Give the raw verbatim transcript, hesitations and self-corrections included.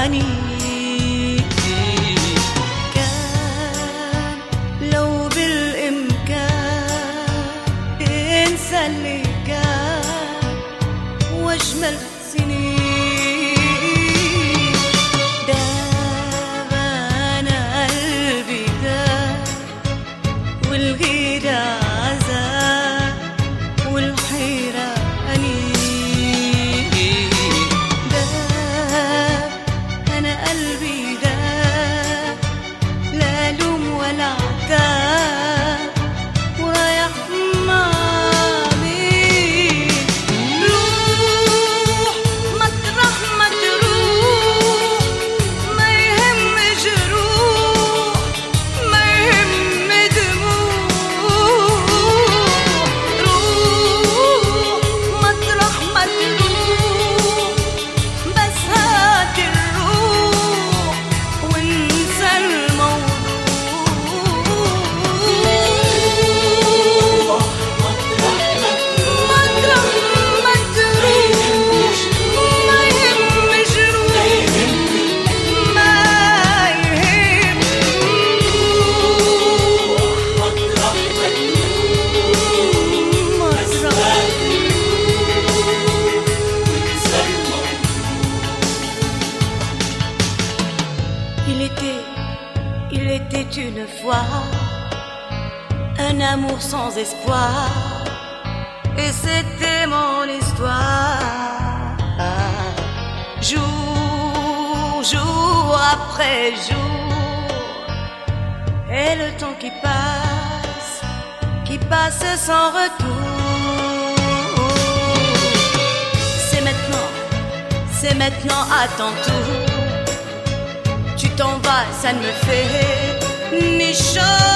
أني كان لو بالإمكان انسى اللي كان واجمل سنين. داب أنا قلبي داب والغيرة عذاب والحيرة أنين. داب أنا قلبي داب لا لوم ولا عتاب ورايح مع مين. روح مطرح ما تروح ما يهم جروح ما يهم دموع. روح مطرح ما تروح بس هات الروح وانسى الموضوع. مطرح ما تروح ما يهم جروح ما يهم مطرح ما Il était, il était une fois un amour sans espoir et c'était mon histoire. Jour, jour après jour et le temps qui passe, qui passe sans retour. C'est maintenant, c'est maintenant à ton tour. Tu t'en vas, ça ne me fait ni chaud